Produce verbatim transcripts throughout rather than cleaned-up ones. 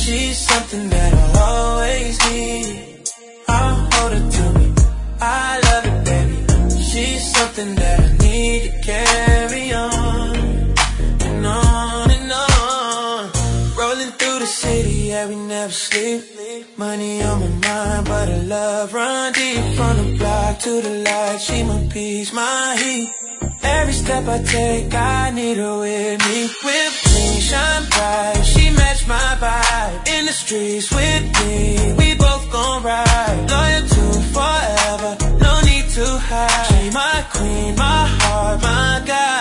She's something that I always need. I'll hold her to me, I love it, baby. She's something that I need to carry on and on and on. Rolling through the city, yeah, we never sleep. Money on my mind, but her love run deep. From the block to the light, she my peace, my heat. Every step I take, I need her with me. With me, shine bright, she match my vibe. In the streets with me, we both gon' ride. Loyal to forever, no need to hide. She my queen, my heart, my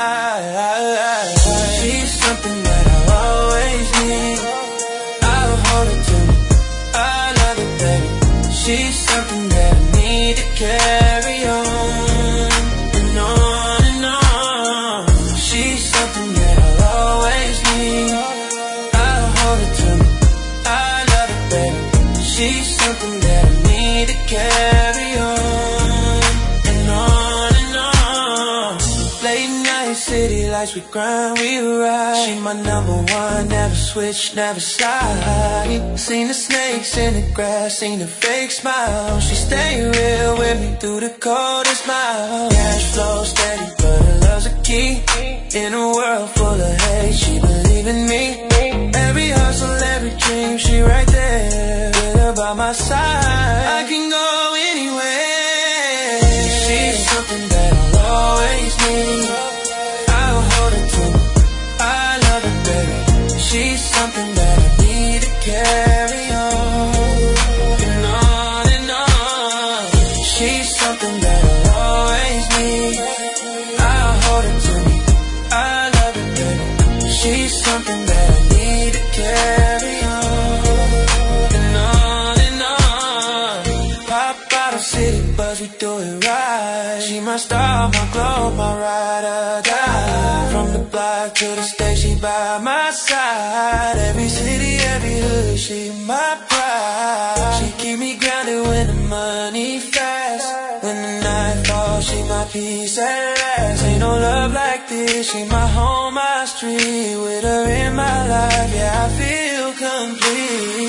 guide. She's something that I always need. I'll hold her to me, I love it, baby. She's something that I need to carry on and on and on. She's something that I'll always need. I'll hold her to me, I love it, baby. She's something that I need to carry on and on and on. Late night city lights, we grind, we ride. She my number one, never switch, never slide. Seen the snakes in the grass, seen the fake smile. She stay real with me through the coldest miles. Cash flow steady, but her love's a key. In a world full of hate, she believe in me. Every hustle, every dream, she right there with her by my side. I can go anywhere. She's something that I'll always need. I'll hold her to me, I love her, baby. She's something that I need to carry on and on and on. She's something that I'll always need. I'll hold her to me, I love her, baby. She's something that I need to carry on and on and on. Pop out of city, but we do it right. She my star, my glow, my ride or die. From the block to the stage, she by my side. Every city, every hood, she my pride. She keep me grounded when the money fast. When the night falls, she my peace at last. Ain't no love like this, she my home, my street. With her in my life, yeah, I feel complete.